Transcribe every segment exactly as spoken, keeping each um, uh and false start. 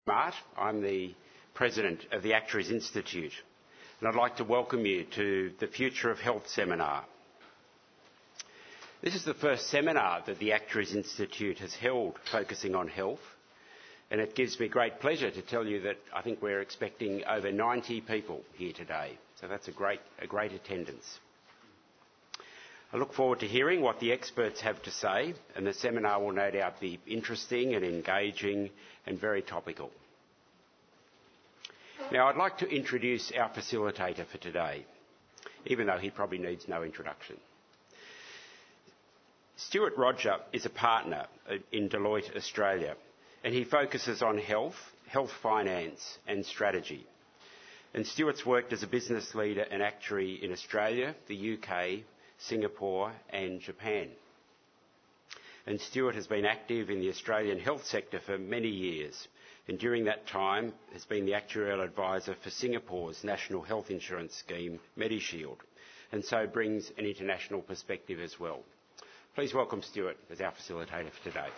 Mart. I'm the President of the Actuaries Institute, and I'd like to welcome you to the Future of Health seminar. This is the first seminar that the Actuaries Institute has held focusing on health, and it gives me great pleasure to tell you that I think we're expecting over ninety people here today, so that's a great, a great attendance. I look forward to hearing what the experts have to say, and the seminar will no doubt be interesting and engaging and very topical. Now, I'd like to introduce our facilitator for today, even though he probably needs no introduction. Stuart Roger is a partner in Deloitte Australia, and he focuses on health, health finance and strategy. And Stuart's worked as a business leader and actuary in Australia, the U K, Singapore and Japan. And Stuart has been active in the Australian health sector for many years, and during that time has been the actuarial advisor for Singapore's national health insurance scheme, MediShield, and so brings an international perspective as well. Please welcome Stuart as our facilitator for today.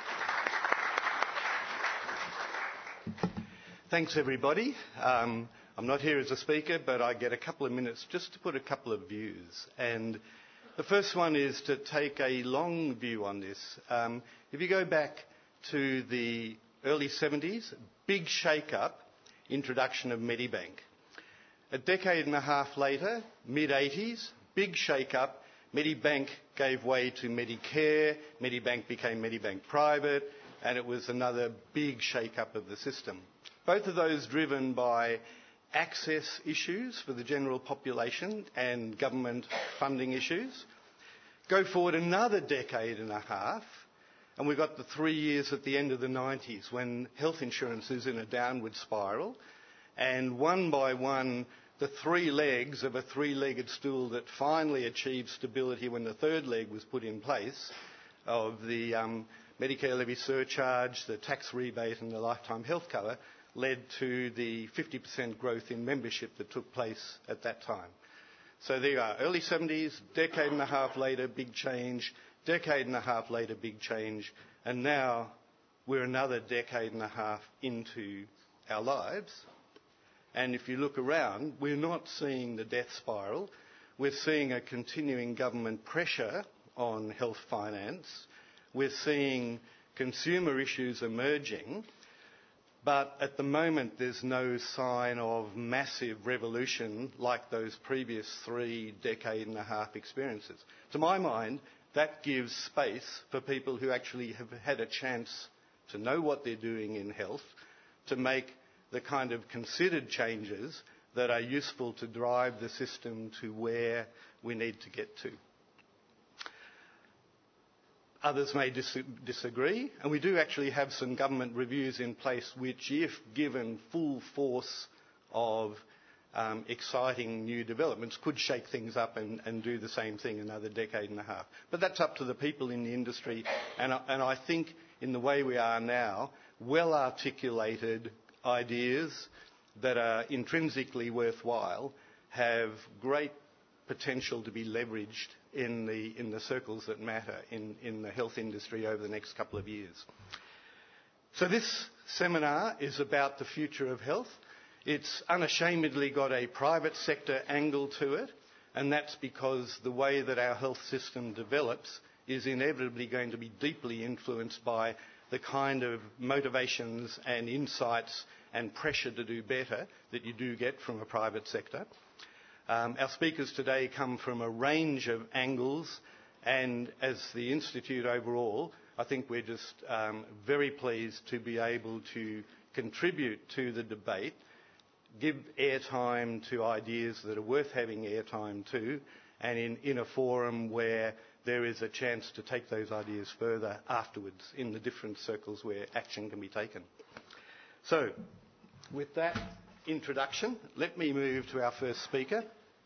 Thanks, everybody. Um, I'm not here as a speaker, but I get a couple of minutes just to put a couple of views. And the first one is to take a long view on this. Um, if you go back to the early seventies, big shake-up, introduction of Medibank. A decade and a half later, mid eighties, big shake-up, Medibank gave way to Medicare, Medibank became Medibank Private, and it was another big shake-up of the system. Both of those driven by access issues for the general population and government funding issues. Go forward another decade and a half, and we've got the three years at the end of the nineties when health insurance is in a downward spiral, and one by one, the three legs of a three-legged stool that finally achieved stability when the third leg was put in place of the um, Medicare levy surcharge, the tax rebate and the lifetime health cover, led to the fifty percent growth in membership that took place at that time. So there you are, early seventies, decade and a half later, big change, decade and a half later, big change, and now we're another decade and a half into our lives. And if you look around, we're not seeing the death spiral. We're seeing a continuing government pressure on health finance. We're seeing consumer issues emerging. But at the moment, there's no sign of massive revolution like those previous three decade and a half experiences. To my mind, that gives space for people who actually have had a chance to know what they're doing in health, to make the kind of considered changes that are useful to drive the system to where we need to get to. Others may dis- disagree, and we do actually have some government reviews in place which, if given full force of um, exciting new developments, could shake things up and, and do the same thing another decade and a half. But that's up to the people in the industry, and, and I think in the way we are now, well-articulated ideas that are intrinsically worthwhile have great potential to be leveraged in the in the circles that matter in, in the health industry over the next couple of years. So this seminar is about the future of health. It's unashamedly got a private sector angle to it, and that's because the way that our health system develops is inevitably going to be deeply influenced by the kind of motivations and insights and pressure to do better that you do get from a private sector. Um, our speakers today come from a range of angles, and as the Institute overall, I think we're just um, very pleased to be able to contribute to the debate, give airtime to ideas that are worth having airtime to, and in, in a forum where there is a chance to take those ideas further afterwards in the different circles where action can be taken. So, with that introduction, let me move to our first speaker.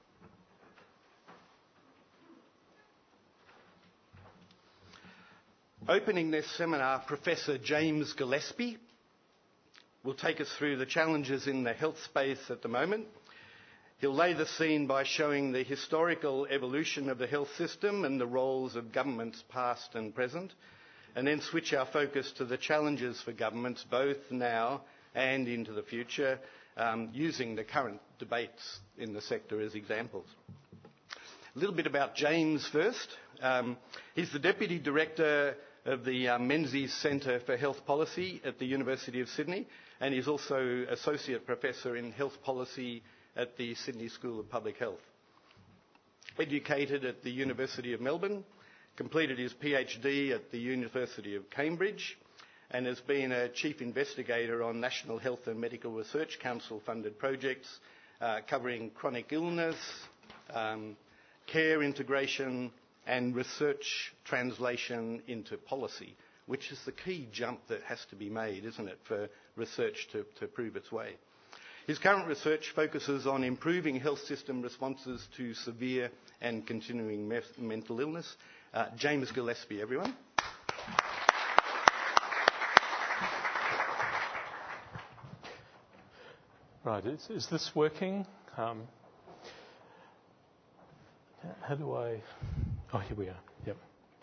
Opening this seminar, Professor James Gillespie will take us through the challenges in the health space at the moment. He'll lay the scene by showing the historical evolution of the health system and the roles of governments past and present, and then switch our focus to the challenges for governments both now and into the future, um, using the current debates in the sector as examples. A little bit about James first. Um, he's the Deputy Director of the uh, Menzies Centre for Health Policy at the University of Sydney, and he's also Associate Professor in Health Policy at the Sydney School of Public Health. Educated at the University of Melbourne, completed his PhD at the University of Cambridge, and has been a Chief Investigator on National Health and Medical Research Council funded projects uh, covering chronic illness, um, care integration and research translation into policy, which is the key jump that has to be made, isn't it, for research to, to prove its way. His current research focuses on improving health system responses to severe and continuing me- mental illness. Uh, James Gillespie, everyone. Right, is, is this working? Um, how do I... Oh, here we are. Yep.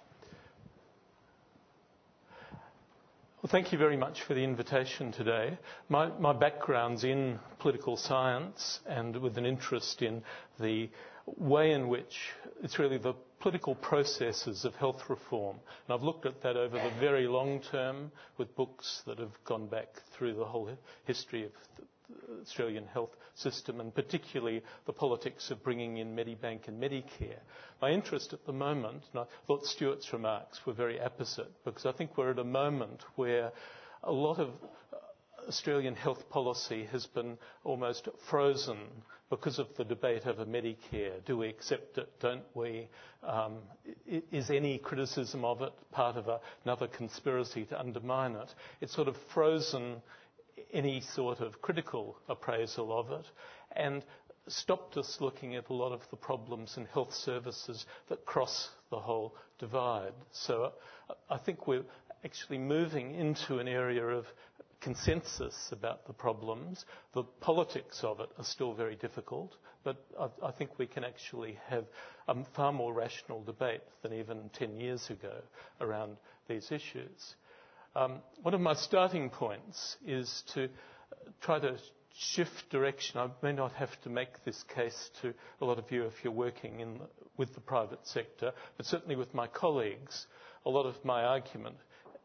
Well, thank you very much for the invitation today. My, my background's in political science and with an interest in the way in which it's really the political processes of health reform. And I've looked at that over the very long term with books that have gone back through the whole history of the Australian health system, and particularly the politics of bringing in Medibank and Medicare. My interest at the moment, and I thought Stuart's remarks were very apposite, because I think we're at a moment where a lot of Australian health policy has been almost frozen because of the debate over Medicare. Do we accept it? Don't we? Um, is any criticism of it part of a, another conspiracy to undermine it? It's sort of frozen any sort of critical appraisal of it, and stopped us looking at a lot of the problems in health services that cross the whole divide. So I think we're actually moving into an area of consensus about the problems. The politics of it are still very difficult, but I, I think we can actually have a far more rational debate than even ten years ago around these issues. Um, one of my starting points is to try to shift direction. I may not have to make this case to a lot of you if you're working in the, with the private sector, but certainly with my colleagues, a lot of my argument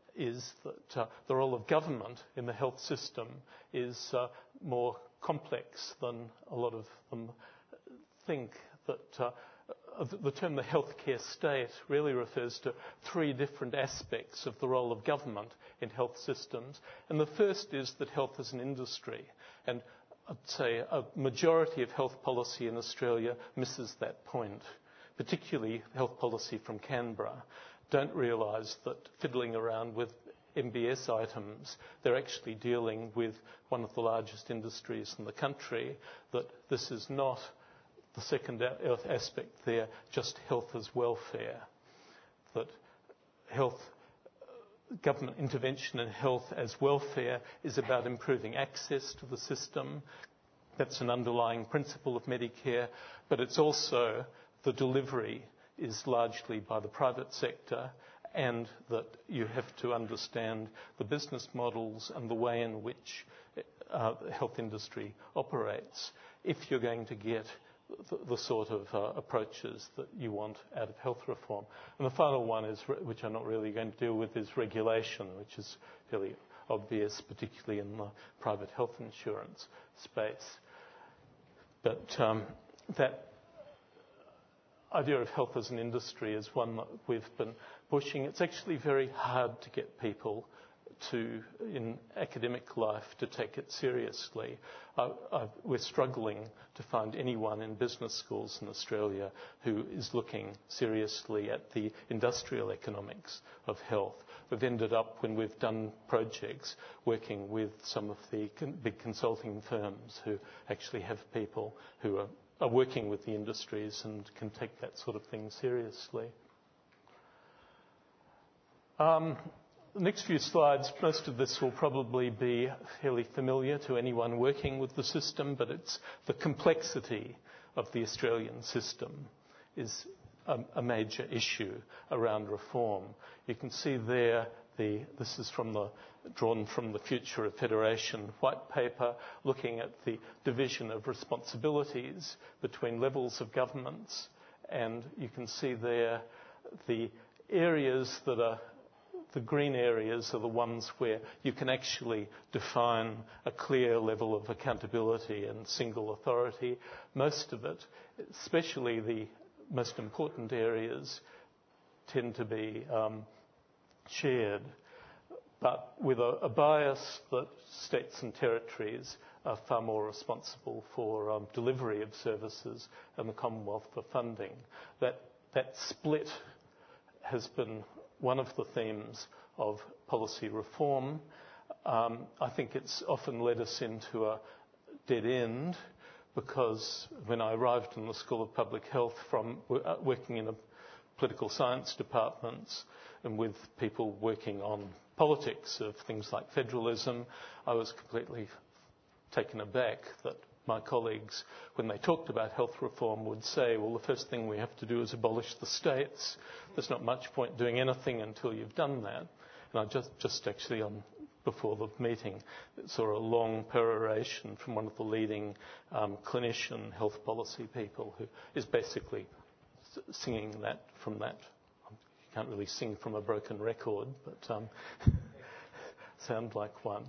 is that uh, the role of government in the health system is uh, more complex than a lot of them think. That uh, the term the healthcare state really refers to three different aspects of the role of government in health systems. And the first is that health is an industry. And I'd say a majority of health policy in Australia misses that point, particularly health policy from Canberra. Don't realise that fiddling around with M B S items, they're actually dealing with one of the largest industries in the country, that this is not the second aspect there, just health as welfare, that health, government intervention in health as welfare is about improving access to the system. That's an underlying principle of Medicare, but it's also the delivery is largely by the private sector, and that you have to understand the business models and the way in which uh, the health industry operates if you're going to get the, the sort of uh, approaches that you want out of health reform. And the final one, is, which I'm not really going to deal with, is regulation, which is fairly obvious, particularly in the private health insurance space. But um, that idea of health as an industry is one that we've been pushing. It's actually very hard to get people to, in academic life, to take it seriously. Uh, uh, we're struggling to find anyone in business schools in Australia who is looking seriously at the industrial economics of health. We've ended up, when we've done projects, working with some of the con- big consulting firms who actually have people who are, are working with the industries and can take that sort of thing seriously. Um, The next few slides, most of this will probably be fairly familiar to anyone working with the system, but it's the complexity of the Australian system is a, a major issue around reform. You can see there, the, this is from the drawn from the Future of Federation white paper, looking at the division of responsibilities between levels of governments. And you can see there the areas that are, the green areas are the ones where you can actually define a clear level of accountability and single authority. Most of it, especially the most important areas, tend to be um, shared, but with a, a bias that states and territories are far more responsible for um, delivery of services and the Commonwealth for funding. That, that split has been one of the themes of policy reform. Um, I think it's often led us into a dead end, because when I arrived in the School of Public Health from uh, working in a political science departments and with people working on politics of things like federalism, I was completely taken aback that my colleagues, when they talked about health reform, would say, well, the first thing we have to do is abolish the states. There's not much point doing anything until you've done that. And I just, just actually on before the meeting saw a long peroration from one of the leading um, clinician health policy people who is basically singing that from that. You can't really sing from a broken record, but um, sound like one.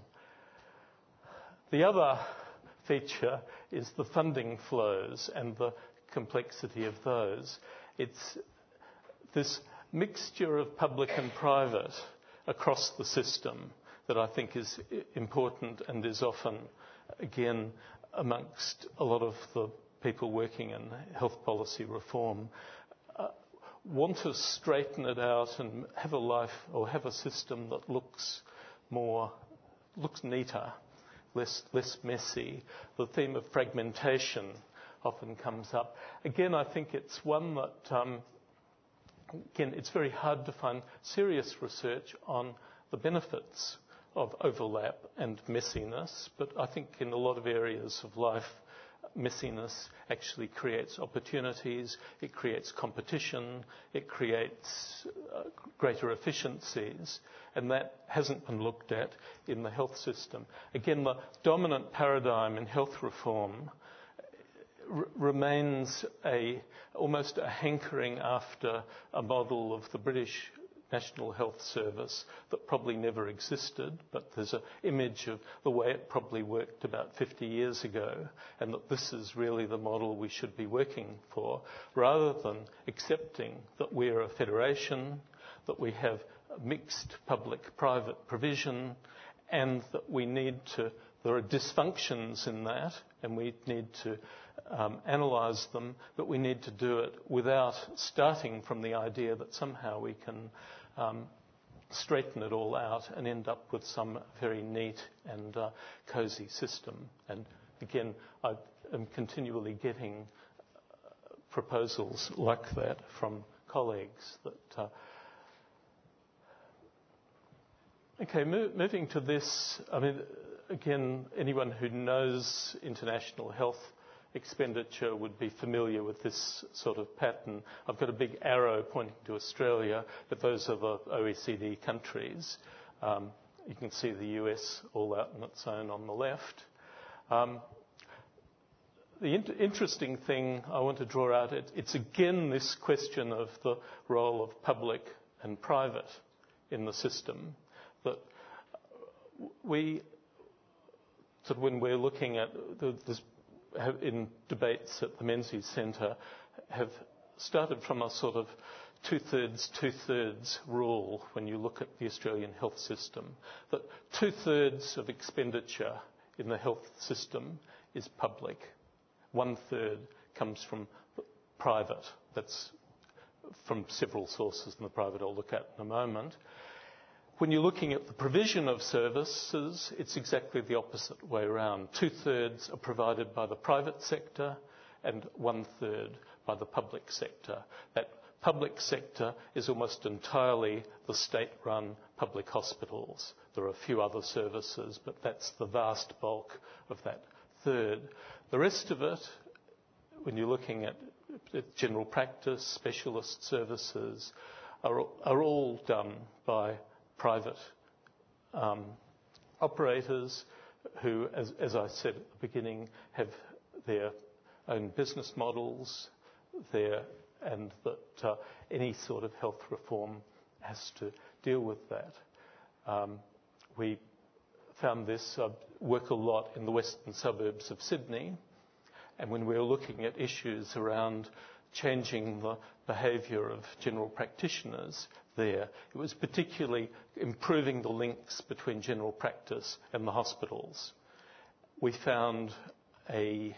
The other feature is the funding flows and the complexity of those. It's this mixture of public and private across the system that I think is important and is often, again, amongst a lot of the people working in health policy reform, uh, want to straighten it out and have a life or have a system that looks more, looks neater, less, less messy. The theme of fragmentation often comes up. Again, I think it's one that, um, again, it's very hard to find serious research on the benefits of overlap and messiness, but I think in a lot of areas of life, messiness actually creates opportunities, it creates competition, it creates uh, greater efficiencies, and that hasn't been looked at in the health system. Again, the dominant paradigm in health reform r- remains a, almost a hankering after a model of the British National Health Service that probably never existed, but there's an image of the way it probably worked about fifty years ago, and that this is really the model we should be working for, rather than accepting that we're a federation, that we have mixed public-private provision, and that we need to, there are dysfunctions in that, and we need to um, analyse them, but we need to do it without starting from the idea that somehow we can um, straighten it all out and end up with some very neat and uh, cosy system. And again, I am continually getting uh, proposals like that from colleagues that... Uh, Okay, mo- moving to this, I mean, again, anyone who knows international health expenditure would be familiar with this sort of pattern. I've got a big arrow pointing to Australia, but those are the O E C D countries. Um, you can see the U S all out on its own on the left. Um, the in- interesting thing I want to draw out, it, it's again this question of the role of public and private in the system. That we, sort of when we're looking at the, this, have, in debates at the Menzies Centre, have started from a sort of two-thirds, two-thirds rule when you look at the Australian health system, that two-thirds of expenditure in the health system is public, one-third comes from private. That's from several sources, and the private I'll look at in a moment. When you're looking at the provision of services, it's exactly the opposite way around. Two-thirds are provided by the private sector and one-third by the public sector. That public sector is almost entirely the state-run public hospitals. There are a few other services, but that's the vast bulk of that third. The rest of it, when you're looking at general practice, specialist services, are, are all done by private um, operators who, as, as I said at the beginning, have their own business models there, and that uh, any sort of health reform has to deal with that. Um, we found this uh, work a lot in the western suburbs of Sydney, and when we were looking at issues around changing the behaviour of general practitioners there, it was particularly improving the links between general practice and the hospitals. We found a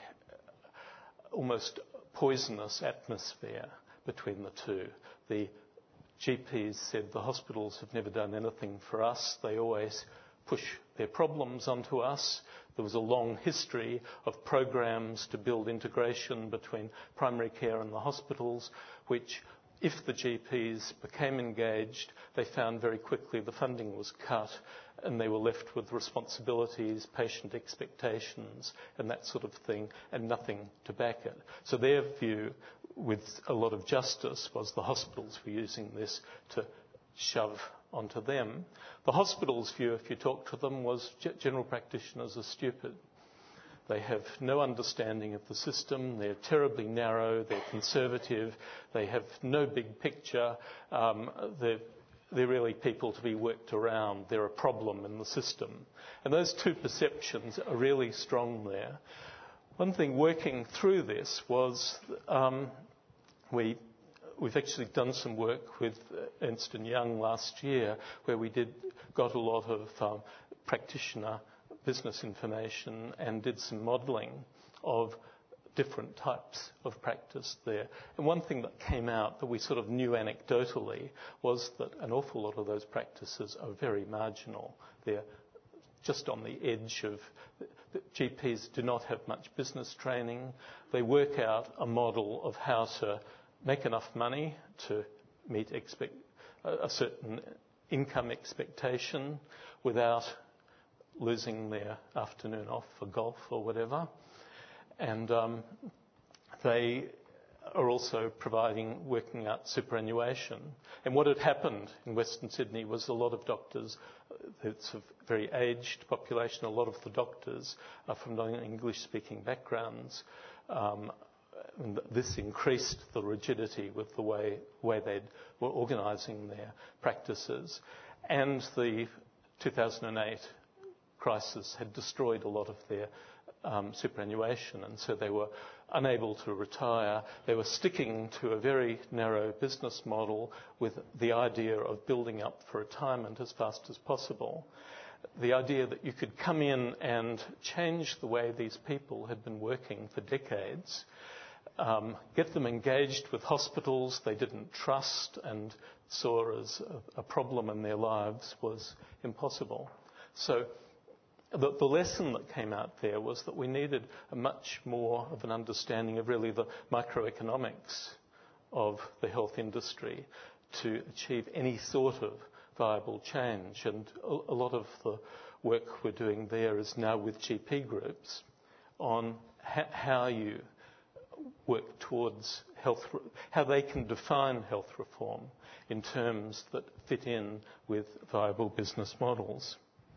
almost poisonous atmosphere between the two. The G Ps said the hospitals have never done anything for us. They always push their problems onto us. There was a long history of programs to build integration between primary care and the hospitals, which, if the G Ps became engaged, they found very quickly the funding was cut and they were left with responsibilities, patient expectations and that sort of thing, and nothing to back it. So their view, with a lot of justice, was the hospitals were using this to shove onto them. The hospital's view, if you talk to them, was general practitioners are stupid. They have no understanding of the system. They're terribly narrow. They're conservative. They have no big picture. Um, they're, they're really people to be worked around. They're a problem in the system. And those two perceptions are really strong there. One thing working through this was um, we, we've actually done some work with Ernst and Young last year, where we did got a lot of um, practitioner business information and did some modelling of different types of practice there. And one thing that came out that we sort of knew anecdotally was that an awful lot of those practices are very marginal. They're just on the edge of... The G Ps do not have much business training. They work out a model of how to make enough money to meet expect, a certain income expectation without losing their afternoon off for golf or whatever. And um, they are also providing, working out superannuation. And what had happened in Western Sydney was a lot of doctors, it's a very aged population, a lot of the doctors are from non-English speaking backgrounds. Um, and this increased the rigidity with the way, way they were organising their practices. And the two thousand eight crisis had destroyed a lot of their um, superannuation, and so they were unable to retire. They were sticking to a very narrow business model with the idea of building up for retirement as fast as possible. The idea that you could come in and change the way these people had been working for decades, um, get them engaged with hospitals they didn't trust and saw as a, a problem in their lives, was impossible. So The, the lesson that came out there was that we needed a much more of an understanding of really the microeconomics of the health industry to achieve any sort of viable change. And a, a lot of the work we're doing there is now with G P groups on ha- how you work towards health, how they can define health reform in terms that fit in with viable business models.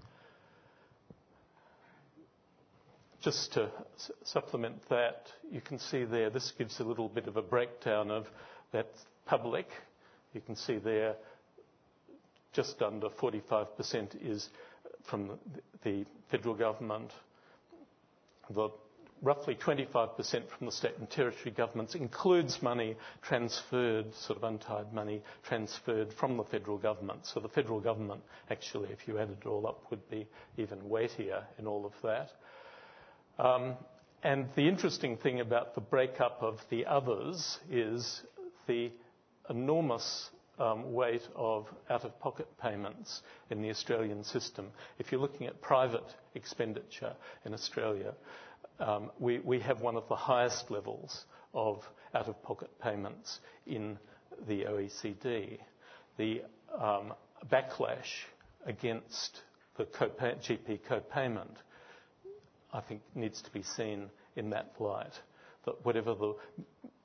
Just to s- supplement that, you can see there, this gives a little bit of a breakdown of that public. You can see there just under forty-five percent is from the, the federal government. The roughly twenty-five percent from the state and territory governments includes money transferred, sort of untied money transferred from the federal government. So the federal government, actually, if you added it all up, would be even weightier in all of that. Um, and the interesting thing about the breakup of the others is the enormous um, weight of out-of-pocket payments in the Australian system. If you're looking at private expenditure in Australia, um, we, we have one of the highest levels of out-of-pocket payments in the O E C D. The um, backlash against the co-pay- G P co-payment, I think, needs to be seen in that light, that whatever the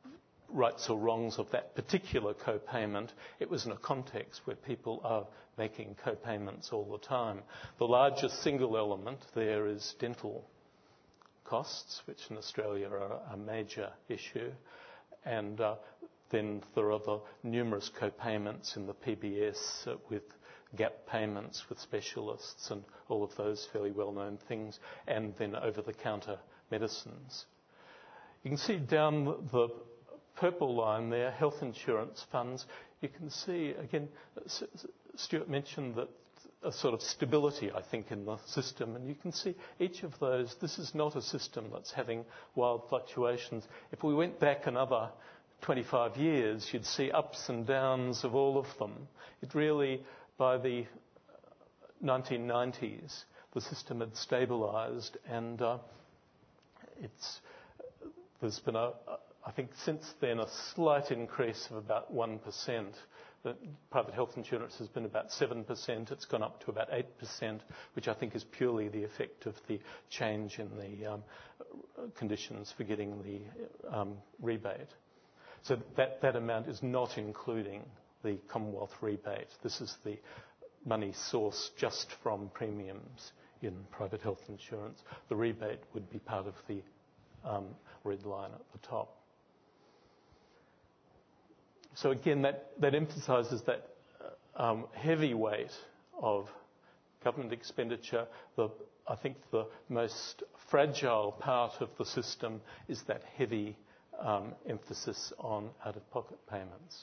rights or wrongs of that particular co-payment. It was in a context where people are making co-payments all the time. The largest single element there is dental costs, which in Australia are a major issue. And uh, then there are the numerous co-payments in the P B S uh, with gap payments with specialists and all of those fairly well-known things, and then over-the-counter medicines. You can see down the purple line there, health insurance funds. You can see, again, Stuart mentioned that a sort of stability, I think, in the system. And you can see each of those, this is not a system that's having wild fluctuations. If we went back another twenty-five years, you'd see ups and downs of all of them. It really, by the nineteen nineties, the system had stabilised, and uh, it's, there's been, a, I think since then, a slight increase of about one percent. The private health insurance has been about seven percent. It's gone up to about eight percent, which I think is purely the effect of the change in the um, conditions for getting the um, rebate. So that, that amount is not including the Commonwealth rebate. This is the money sourced just from premiums in private health insurance. The rebate would be part of the um, red line at the top. So again, that, that emphasises that um, heavy weight of government expenditure. The, I think the most fragile part of the system is that heavy um, emphasis on out-of-pocket payments.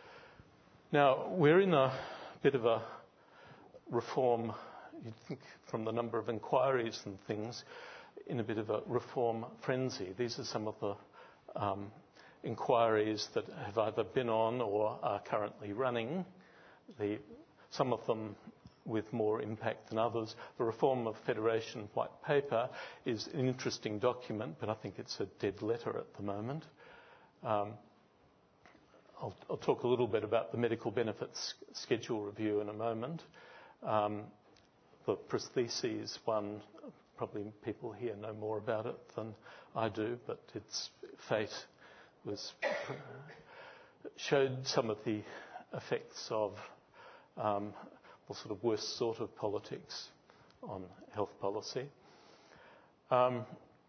Now, we're in a bit of a reform, you'd think from the number of inquiries and things, in a bit of a reform frenzy. These are some of the um, inquiries that have either been on or are currently running, the, some of them with more impact than others. The Reform of Federation White Paper is an interesting document, but I think it's a dead letter at the moment. Um, I'll, I'll talk a little bit about the medical benefits schedule review in a moment. Um, the prostheses one, probably people here know more about it than I do, but its fate was showed some of the effects of um, the sort of worst sort of politics on health policy. Um,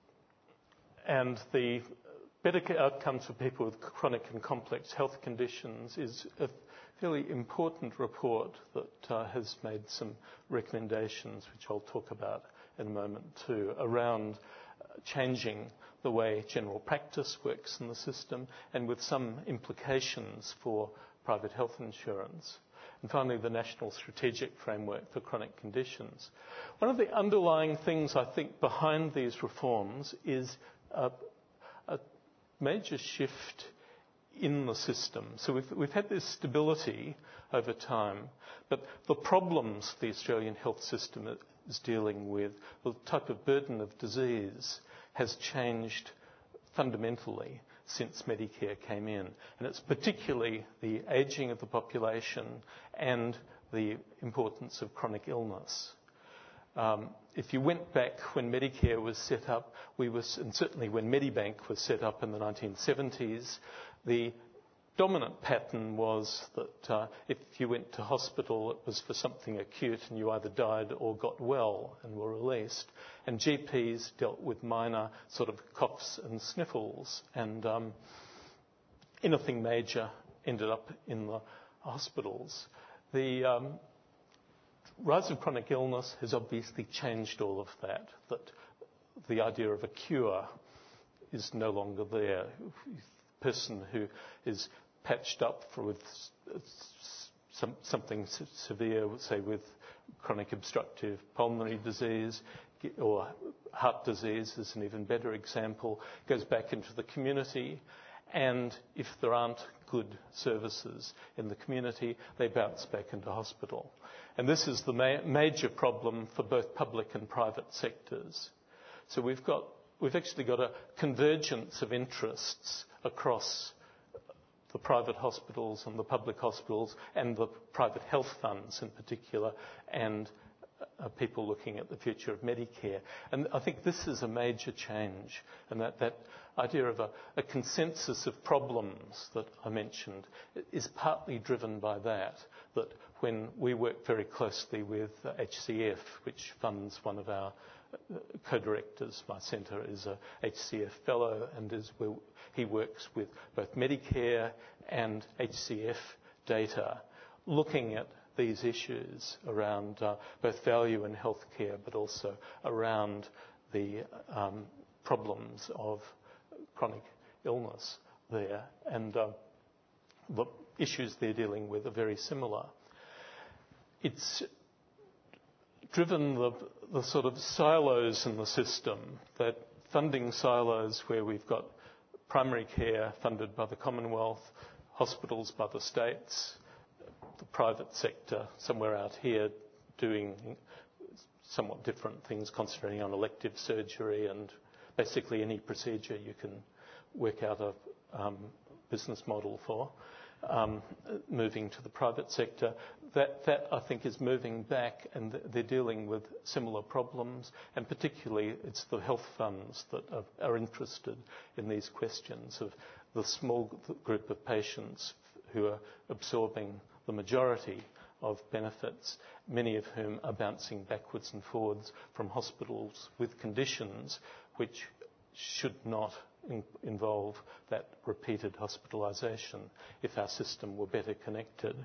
and the better outcomes for people with chronic and complex health conditions is a fairly important report that uh, has made some recommendations, which I'll talk about in a moment too, around changing the way general practice works in the system, and with some implications for private health insurance. And finally, the National Strategic Framework for Chronic Conditions. One of the underlying things, I think, behind these reforms is a, a major shift in the system. So we've, we've had this stability over time, but the problems the Australian health system is dealing with, the type of burden of disease, has changed fundamentally since Medicare came in. And it's particularly the ageing of the population and the importance of chronic illness. Um, if you went back when Medicare was set up, we was, and certainly when Medibank was set up in the nineteen seventies, the dominant pattern was that uh, if you went to hospital, it was for something acute and you either died or got well and were released. And G Ps dealt with minor sort of coughs and sniffles, and um, anything major ended up in the hospitals. The um, rise of chronic illness has obviously changed all of that, that the idea of a cure is no longer there. A person who is patched up for with some, something severe, say with chronic obstructive pulmonary disease or heart disease is an even better example, goes back into the community, and if there aren't good services in the community, they bounce back into hospital. And this is the ma- major problem for both public and private sectors. So we've got, we've actually got a convergence of interests across the private hospitals and the public hospitals and the private health funds in particular, and uh, people looking at the future of Medicare. And I think this is a major change, and that, that idea of a, a consensus of problems that I mentioned is partly driven by that, that when we work very closely with uh, H C F, which funds one of our co-directors, my centre is a H C F fellow, and is, he works with both Medicare and H C F data, looking at these issues around uh, both value in healthcare, but also around the um, problems of chronic illness there. And uh, the issues they're dealing with are very similar. It's driven the, the sort of silos in the system, that funding silos where we've got primary care funded by the Commonwealth, hospitals by the states, the private sector somewhere out here doing somewhat different things, concentrating on elective surgery and basically any procedure you can work out a um, business model for. Um, moving to the private sector, that, that I think is moving back, and they're dealing with similar problems, and particularly it's the health funds that are, are interested in these questions of the small group of patients who are absorbing the majority of benefits, many of whom are bouncing backwards and forwards from hospitals with conditions which should not in, involve that repeated hospitalisation if our system were better connected.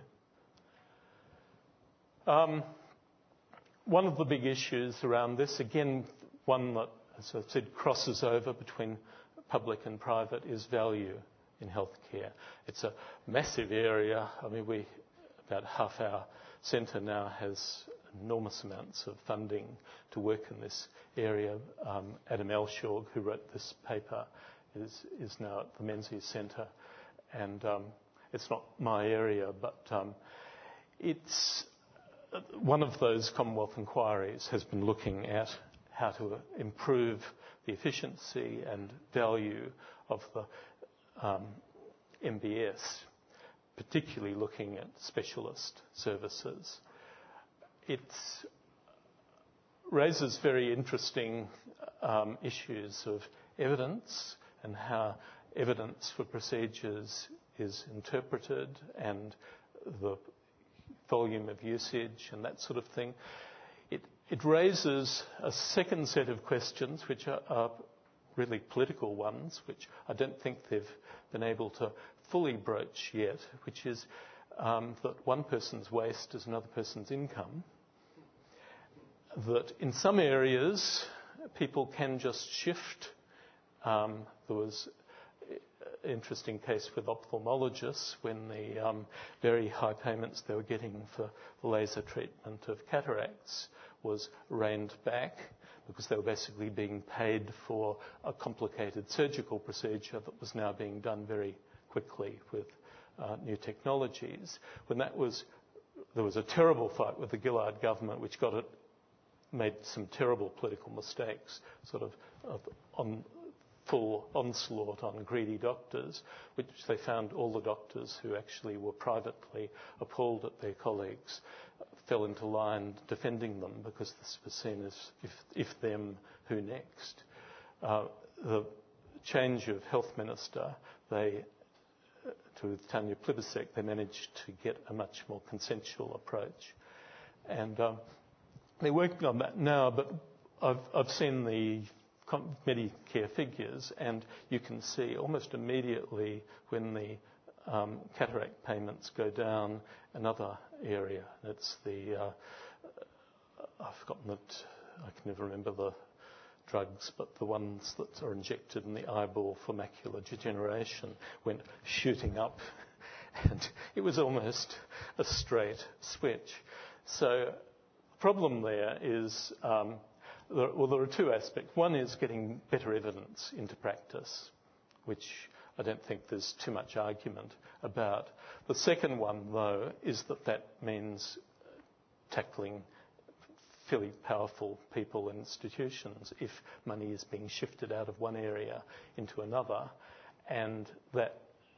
Um, one of the big issues around this, again, one that, as I said, crosses over between public and private, is value in healthcare. It's a massive area. I mean, we about half our centre now has enormous amounts of funding to work in this area. Um, Adam Elshaug, who wrote this paper, is, is now at the Menzies Centre, and um, it's not my area, but um, it's one of those Commonwealth inquiries has been looking at how to improve the efficiency and value of the um, M B S, particularly looking at specialist services. It raises very interesting um, issues of evidence and how evidence for procedures is interpreted and the volume of usage and that sort of thing. It, it raises a second set of questions, which are, are really political ones, which I don't think they've been able to fully broach yet, which is um, that one person's waste is another person's income. That in some areas people can just shift. Um, there was an interesting case with ophthalmologists when the um, very high payments they were getting for the laser treatment of cataracts was reined back because they were basically being paid for a complicated surgical procedure that was now being done very quickly with uh, new technologies. When that was, there was a terrible fight with the Gillard government, which got it, made some terrible political mistakes, sort of, of on full onslaught on greedy doctors, which they found all the doctors who actually were privately appalled at their colleagues fell into line defending them because this was seen as if, if them, who next. Uh, the change of health minister, they, to Tanya Plibersek, they managed to get a much more consensual approach. And um, they're working on that now, but I've, I've seen the Medicare figures, and you can see almost immediately when the um, cataract payments go down another area. It's the, uh, I've forgotten it, I can never remember the drugs, but the ones that are injected in the eyeball for macular degeneration went shooting up, and it was almost a straight switch. So the problem there is, um, there, well, there are two aspects. One is getting better evidence into practice, which I don't think there's too much argument about. The second one, though, is that that means tackling fairly powerful people and institutions if money is being shifted out of one area into another, and that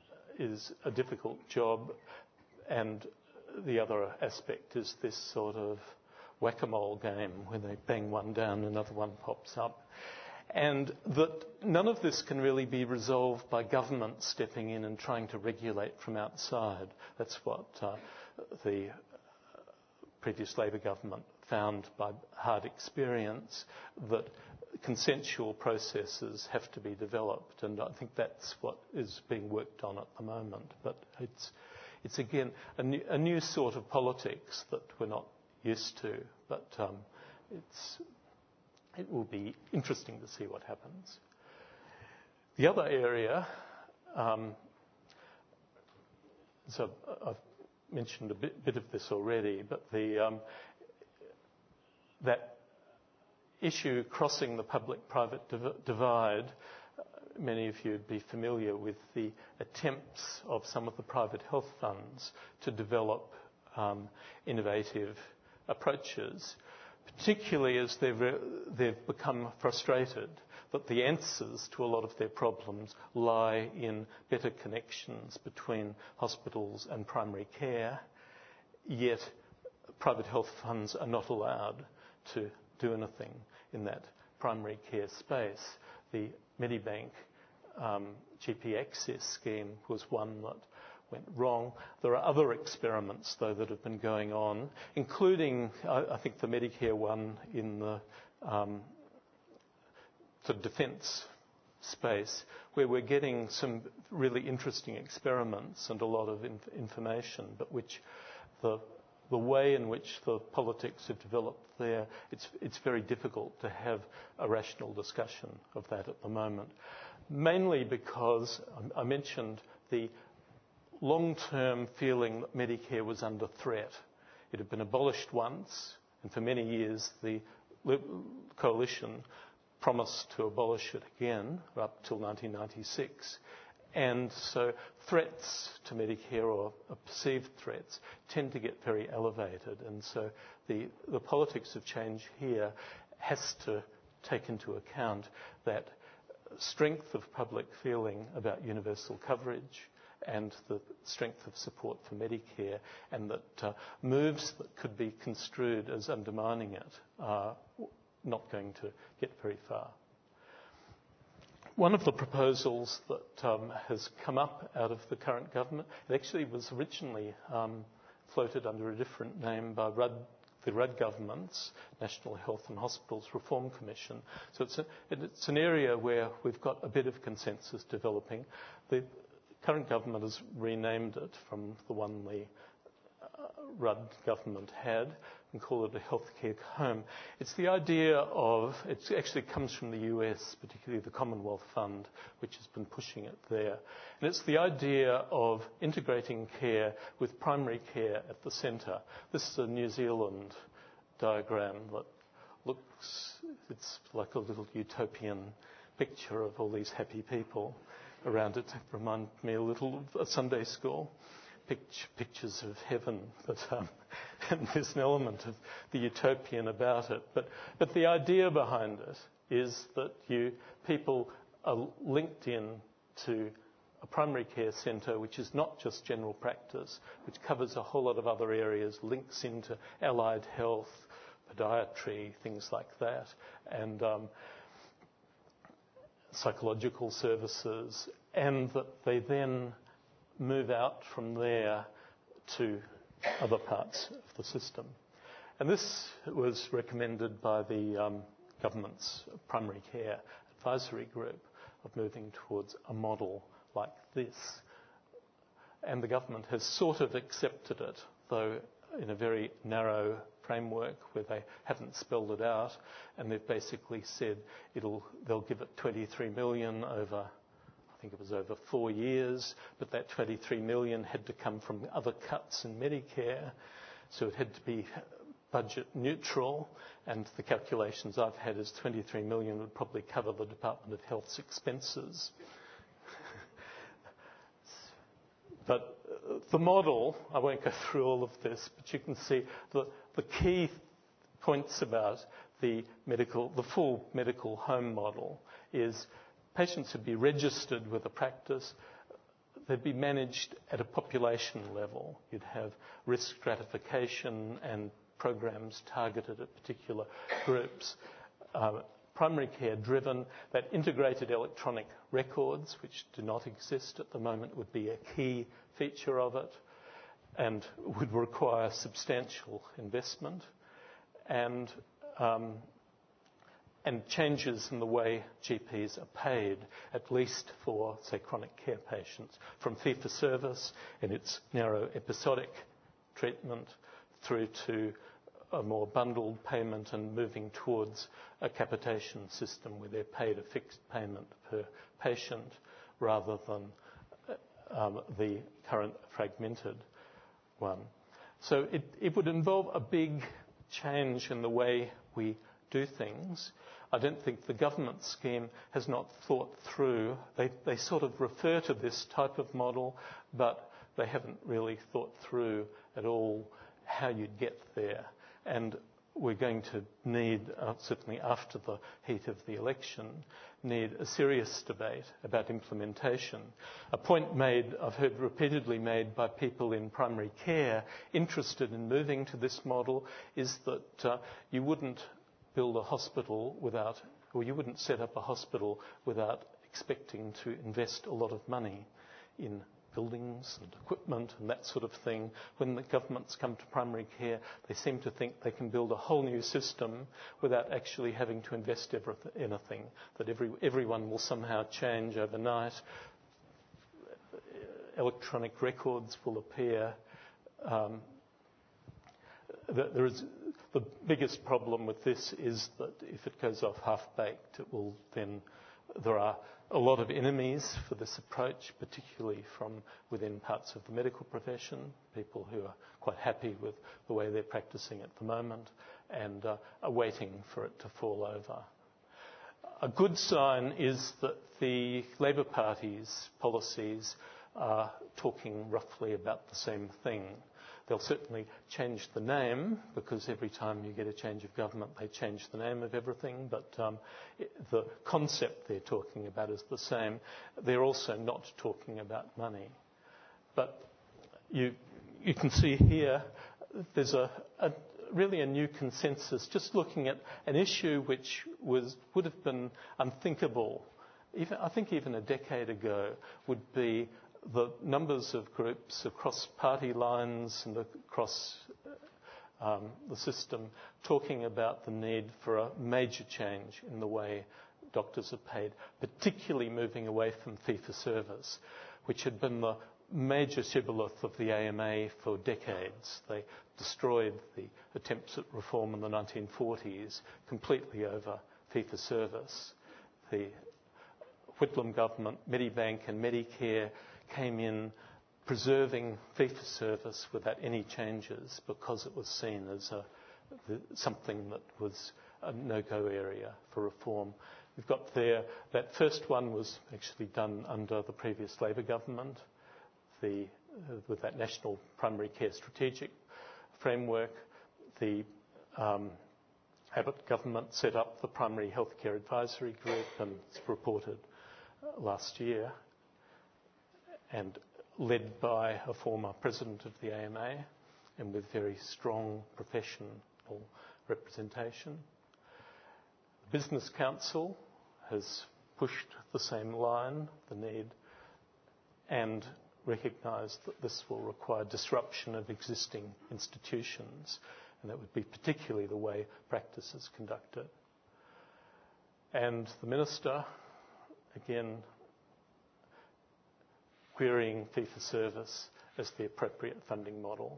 is a difficult job. And the other aspect is this sort of, whack-a-mole game where they bang one down, another one pops up. And that none of this can really be resolved by government stepping in and trying to regulate from outside. That's what uh, the previous Labor government found by hard experience, that consensual processes have to be developed, and I think that's what is being worked on at the moment. But it's, it's again, a new, a new sort of politics that we're not used to, but um, it's, it will be interesting to see what happens. The other area, um, so I've mentioned a bit, bit of this already, but the um, that issue crossing the public-private div- divide, uh, many of you would be familiar with the attempts of some of the private health funds to develop um, innovative approaches, particularly as they've, re- they've become frustrated that the answers to a lot of their problems lie in better connections between hospitals and primary care, yet private health funds are not allowed to do anything in that primary care space. The Medibank um, G P Access scheme was one that went wrong. There are other experiments, though, that have been going on, including, I, I think, the Medicare one in the um, the defence space, where we're getting some really interesting experiments and a lot of inf- information, but which the the way in which the politics have developed there, it's, it's very difficult to have a rational discussion of that at the moment. Mainly because I mentioned the long-term feeling that Medicare was under threat. It had been abolished once, and for many years the coalition promised to abolish it again up till nineteen ninety-six. And so threats to Medicare, or perceived threats, tend to get very elevated. And so the, the politics of change here has to take into account that strength of public feeling about universal coverage and the strength of support for Medicare, and that uh, moves that could be construed as undermining it are not going to get very far. One of the proposals that um, has come up out of the current government, it actually was originally um, floated under a different name by Rudd, the Rudd government's National Health and Hospitals Reform Commission. So it's, a, it's an area where we've got a bit of consensus developing. The current government has renamed it from the one the uh, Rudd government had, and call it a healthcare home. It's the idea of, it actually comes from the U S, particularly the Commonwealth Fund, which has been pushing it there. And it's the idea of integrating care with primary care at the centre. This is a New Zealand diagram that looks, it's like a little utopian picture of all these happy people around it. It reminds me a little of a Sunday school. Pictures of heaven, but um, and there's an element of the utopian about it. But, but the idea behind it is that you people are linked in to a primary care centre, which is not just general practice, which covers a whole lot of other areas, links into allied health, podiatry, things like that, and um, psychological services, and that they then move out from there to other parts of the system. And this was recommended by the um, government's primary care advisory group of moving towards a model like this. And the government has sort of accepted it, though in a very narrow framework where they haven't spelled it out, and they've basically said it'll, they'll give it twenty-three million over, I think it was over four years, but that twenty-three million had to come from other cuts in Medicare, so it had to be budget neutral, and the calculations I've had is twenty-three million would probably cover the Department of Health's expenses. But the model, I won't go through all of this, but you can see the, the key points about the medical, the full medical home model is patients would be registered with a practice. They'd be managed at a population level. You'd have risk stratification and programs targeted at particular groups. Uh, primary care driven, that integrated electronic records, which do not exist at the moment, would be a key feature of it and would require substantial investment. And um, and changes in the way G Ps are paid, at least for, say, chronic care patients, from fee-for-service in its narrow episodic treatment through to a more bundled payment and moving towards a capitation system where they're paid a fixed payment per patient rather than um, the current fragmented one. So it, it would involve a big change in the way we do things. I don't think the government scheme has not thought through. They, they sort of refer to this type of model, but they haven't really thought through at all how you'd get there. And we're going to need, uh, certainly after the heat of the election, need a serious debate about implementation. A point made, I've heard repeatedly made by people in primary care interested in moving to this model is that uh, you wouldn't build a hospital without, or you wouldn't set up a hospital without expecting to invest a lot of money in buildings and equipment and that sort of thing. When the governments come to primary care, they seem to think they can build a whole new system without actually having to invest anything, that every, everyone will somehow change overnight. Electronic records will appear. Um, there is, the biggest problem with this is that if it goes off half-baked, it will then... There are a lot of enemies for this approach, particularly from within parts of the medical profession, people who are quite happy with the way they're practicing at the moment and uh, are waiting for it to fall over. A good sign is that the Labor Party's policies are talking roughly about the same thing. They'll certainly change the name, because every time you get a change of government, they change the name of everything, but um, it, the concept they're talking about is the same. They're also not talking about money. But you, you can see here there's a, a really a new consensus, just looking at an issue which was, would have been unthinkable, even, I think even a decade ago, would be the numbers of groups across party lines and across um, the system talking about the need for a major change in the way doctors are paid, particularly moving away from fee-for-service, which had been the major shibboleth of the A M A for decades. They destroyed the attempts at reform in the nineteen forties completely over fee-for-service. The Whitlam government, Medibank and Medicare came in preserving fee-for-service without any changes because it was seen as a, the, something that was a no-go area for reform. We've got there, that first one was actually done under the previous Labor government, the, uh, with that National Primary Care Strategic Framework. The um, Abbott government set up the Primary Healthcare Advisory Group, and it's reported uh, last year, and led by a former president of the A M A and with very strong professional representation. The Business Council has pushed the same line, the need, and recognised that this will require disruption of existing institutions, and that would be particularly the way practice is conducted. And the Minister, again, querying fee-for-service as the appropriate funding model.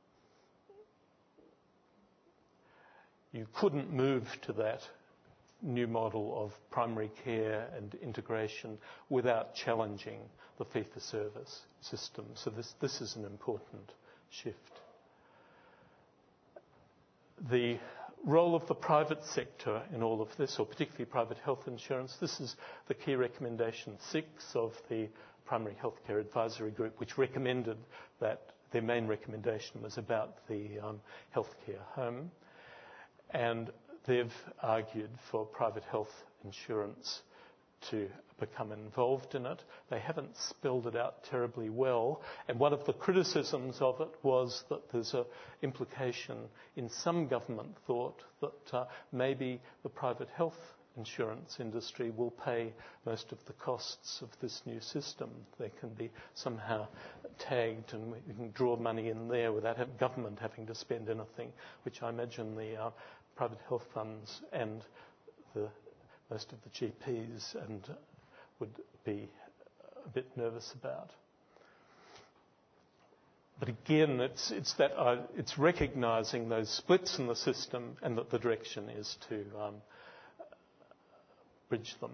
You couldn't move to that new model of primary care and integration without challenging the fee-for-service system. So this, this is an important shift. The role of the private sector in all of this, or particularly private health insurance, this is the key recommendation six of the Primary Healthcare Advisory Group, which recommended that their main recommendation was about the um, healthcare home. And they've argued for private health insurance to become involved in it. They haven't spelled it out terribly well. And one of the criticisms of it was that there's an implication in some government thought that uh, maybe the private health insurance industry will pay most of the costs of this new system. They can be somehow tagged and we can draw money in there without have government having to spend anything, which I imagine the uh, private health funds and the, most of the G Ps and uh, would be a bit nervous about. But again, it's, it's, that, uh, it's recognising those splits in the system and that the direction is to um, bridge them.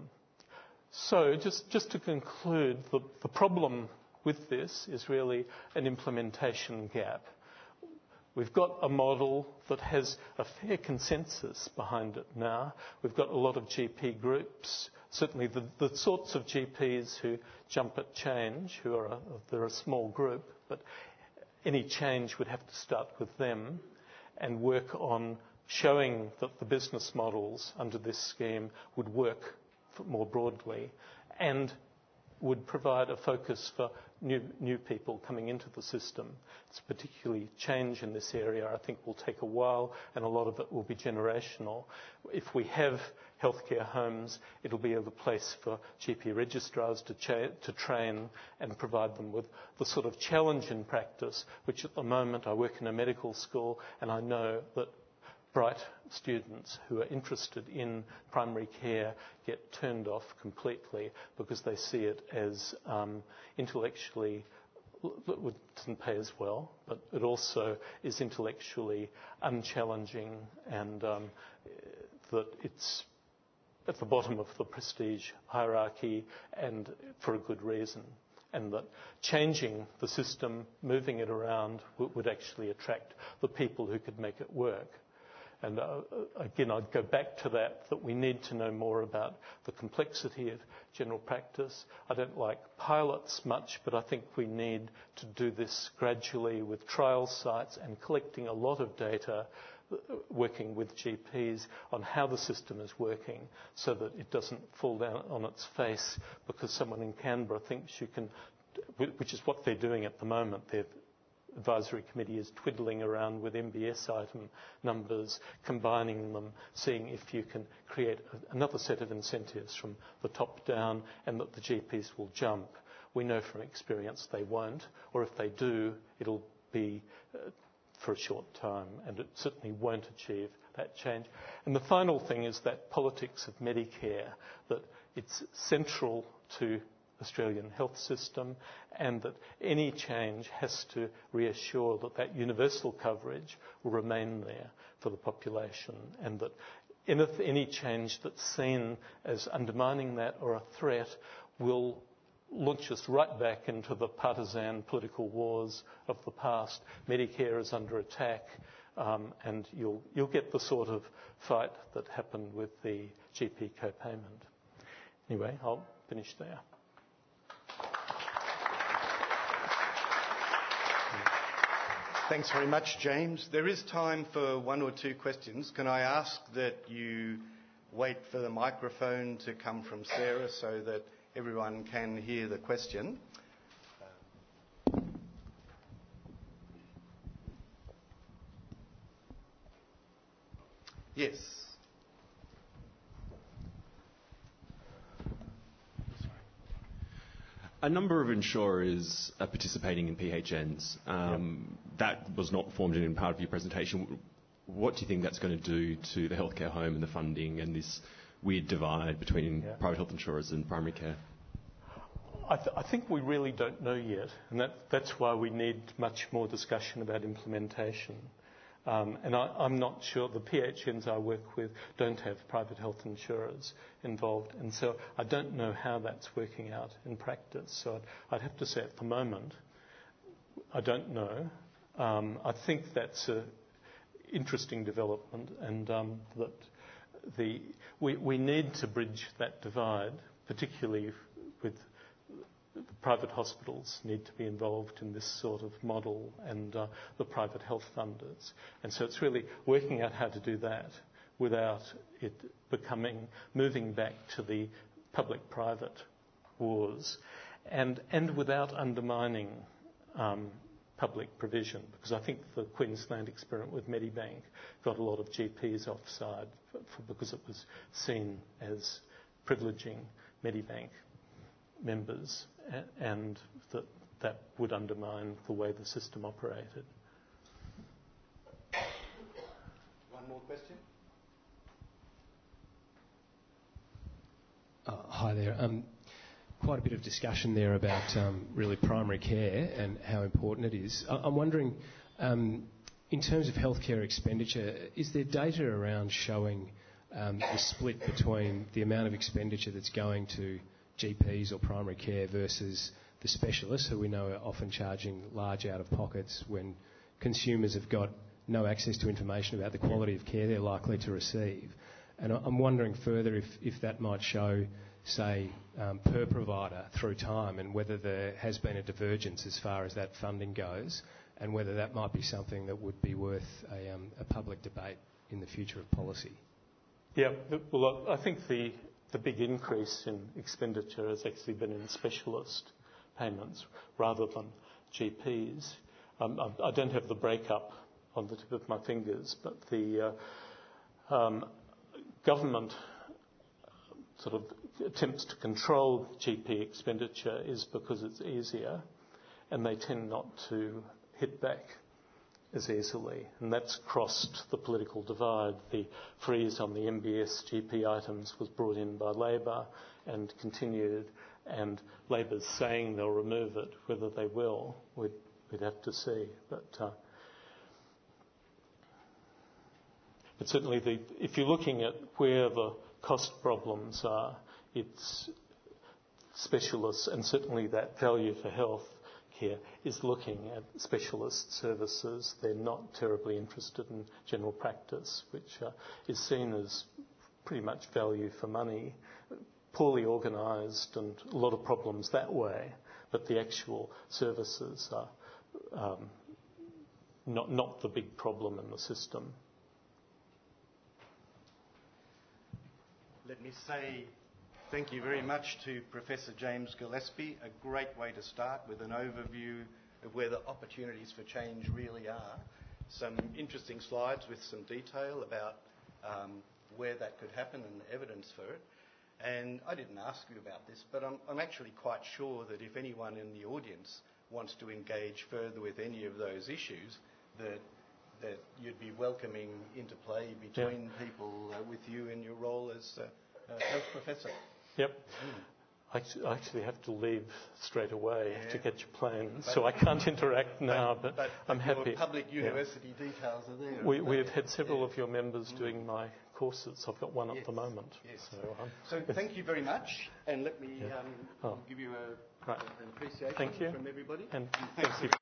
So just, just to conclude, the, the problem with this is really an implementation gap. We've got a model that has a fair consensus behind it now. We've got a lot of G P groups, certainly the, the sorts of G Ps who jump at change, who are a, they're a small group, but any change would have to start with them and work on showing that the business models under this scheme would work more broadly and would provide a focus for new, new people coming into the system. It's particularly change in this area I think will take a while, and a lot of it will be generational. If we have healthcare homes, it'll be a place for G P registrars to, cha- to train and provide them with the sort of challenge in practice, which at the moment I work in a medical school and I know that bright students who are interested in primary care get turned off completely because they see it as um, intellectually, it doesn't pay as well, but it also is intellectually unchallenging and um, that it's at the bottom of the prestige hierarchy and for a good reason. And that changing the system, moving it around, would actually attract the people who could make it work. And uh, again, I'd go back to that, that we need to know more about the complexity of general practice. I don't like pilots much, but I think we need to do this gradually with trial sites and collecting a lot of data, working with G Ps on how the system is working so that it doesn't fall down on its face because someone in Canberra thinks you can, which is what they're doing at the moment. They're Advisory Committee is twiddling around with M B S item numbers, combining them, seeing if you can create a, another set of incentives from the top down and that the G Ps will jump. We know from experience they won't, or if they do, it'll be uh, for a short time and it certainly won't achieve that change. And the final thing is that politics of Medicare, that it's central to Australian health system and that any change has to reassure that that universal coverage will remain there for the population and that any change that's seen as undermining that or a threat will launch us right back into the partisan political wars of the past. Medicare is under attack um, and you'll, you'll get the sort of fight that happened with the G P co-payment. Anyway, I'll finish there. Thanks very much, James. There is time for one or two questions. Can I ask that you wait for the microphone to come from Sarah so that everyone can hear the question? Yes. A number of insurers are participating in P H Ns. Um, yep. That was not formed in part of your presentation. What do you think that's going to do to the healthcare home and the funding and this weird divide between yeah. private health insurers and primary care? I, th- I think we really don't know yet, and that, that's why we need much more discussion about implementation. Um, and I, I'm not sure, the P H Ns I work with don't have private health insurers involved, and so I don't know how that's working out in practice. So I'd, I'd have to say at the moment, I don't know. Um, I think that's an interesting development, and um, that the we, we need to bridge that divide, particularly with the private hospitals need to be involved in this sort of model and uh, the private health funders. And so it's really working out how to do that without it becoming, moving back to the public-private wars, and, and without undermining um, public provision, because I think the Queensland experiment with Medibank got a lot of G Ps offside for, for, because it was seen as privileging Medibank members, a, and that that would undermine the way the system operated. One more question? Uh, hi there. Um, quite a bit of discussion there about um, really primary care and how important it is. I- I'm wondering, um, in terms of healthcare expenditure, is there data around showing um, the split between the amount of expenditure that's going to G Ps or primary care versus the specialists, who we know are often charging large out-of-pockets when consumers have got no access to information about the quality of care they're likely to receive? And I'm wondering further if, if that might show, say, um, per provider through time, and whether there has been a divergence as far as that funding goes, and whether that might be something that would be worth a, um, a public debate in the future of policy. Yeah, well, I think the, the big increase in expenditure has actually been in specialist payments rather than G Ps. Um, I, I don't have the breakup on the tip of my fingers, but the uh, um, government sort of attempts to control G P expenditure is because it's easier, and they tend not to hit back as easily, and that's crossed the political divide. The freeze on the M B S G P items was brought in by Labor and continued, and Labor's saying they'll remove it. Whether they will, we'd, we'd have to see. But uh, But certainly, the, if you're looking at where the cost problems are, it's specialists, and certainly that value for health care is looking at specialist services. They're not terribly interested in general practice, which uh, is seen as pretty much value for money, poorly organised, and a lot of problems that way. But the actual services are um, not, not the big problem in the system. Let me say thank you very much to Professor James Gillespie. A great way to start with an overview of where the opportunities for change really are. Some interesting slides with some detail about um, where that could happen and the evidence for it. And I didn't ask you about this, but I'm, I'm actually quite sure that if anyone in the audience wants to engage further with any of those issues, that that you'd be welcoming interplay between yeah. people uh, with you in your role as uh, uh, health professor. Yep. Mm. I actually, I actually have to leave straight away yeah. to catch a plane, but so I can't interact now, but, but, but I'm happy. Your public university yeah. details are there. We, we've had several yeah. of your members mm. doing my courses. I've got one yes. at the moment. Yes. So, um, so thank you very much, and let me yeah. um, oh. give you a, right. an appreciation thank you. from everybody. And thanks. thank you.